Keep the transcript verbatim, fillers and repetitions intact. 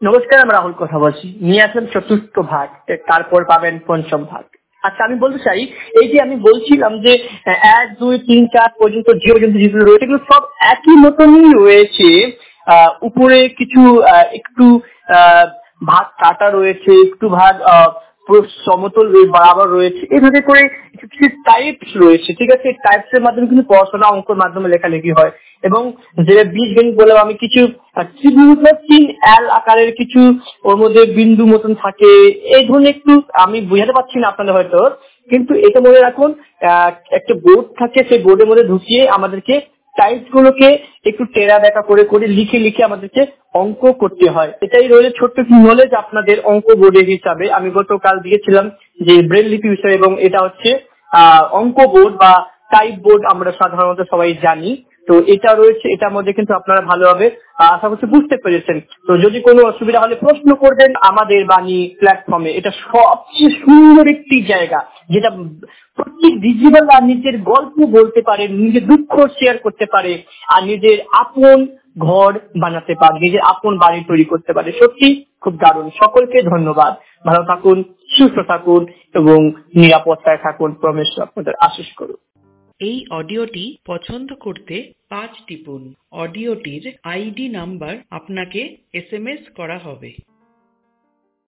নমস্কার, আমি রাহুল কথা বলছি। নিয়ে আসলাম চতুর্থ ভাগ, তারপর পাবেন পঞ্চম ভাগ। আচ্ছা, আমি বলতে চাই, এই যে আমি বলছিলাম যে এক দুই তিন চার পর্যন্ত যে পর্যন্ত যেগুলো রয়েছে এগুলো সব একই মতনই রয়েছে। আহ উপরে কিছু আহ, একটু আহ ভাগ কাটা রয়েছে, একটু ভাগ আহ পুরো সমতল বরাবর রয়েছে, এভাবে করে কিছু টাইপস রয়েছে। ঠিক আছে, টাইপস এর মাধ্যমে কিন্তু পড়াশোনা অঙ্কের মাধ্যমে লেখালেখি হয়। এবং যেটা বীজগণিত বললাম আমি, কিছু ত্রিভুজ তিন এল আকারের কিছু ওর মধ্যে বিন্দু মতন থাকে, এই ধরনের একটু আমি বুঝাতে পারছি না আপনাদের হয়তো, কিন্তু এটা মনে রাখুন, আহ, একটা বোর্ড থাকে, সেই বোর্ডের মধ্যে ঢুকিয়ে আমাদেরকে টাইপস গুলোকে একটু টেরা বেঁকা করে করে লিখে লিখে আমাদেরকে অঙ্ক করতে হয়। এটাই রয়েছে ছোট্ট কি নলেজ আপনাদের অঙ্ক বোর্ডের হিসাবে। আমি গতকাল দিয়েছিলাম যে ব্রেল লিপি বিষয়, এবং এটা হচ্ছে আহ অঙ্ক বোর্ড বা টাইপ বোর্ড আমরা সাধারণত সবাই জানি। তো এটা রয়েছে, এটার মধ্যে কিন্তু আপনারা ভালোভাবে আহ, আশা করছি বুঝতে পেরেছেন। তো যদি কোনো অসুবিধা হলে প্রশ্ন করবেন আমাদের বাণী প্ল্যাটফর্মে। এটা সবচেয়ে সুন্দর একটি জায়গা, যেটা প্রত্যেক ডিজিটাল আর নিজের গল্প বলতে পারে, নিজের দুঃখ শেয়ার করতে পারে, আর নিজের আপন ঘর বানাতে পারে, নিজের আপন বাড়ি তৈরি করতে পারে। সত্যি খুব দারুণ। সকলকে ধন্যবাদ। ভালো থাকুন, সুস্থ থাকুন এবং নিরাপত্তায় থাকুন। পরমেশ্বর আপনাদের আশীষ করুন। এই অডিওটি পছন্দ করতে পাঁচ টিপুন। অডিওটির আইডি নাম্বার আপনাকে এস এম এস করা হবে।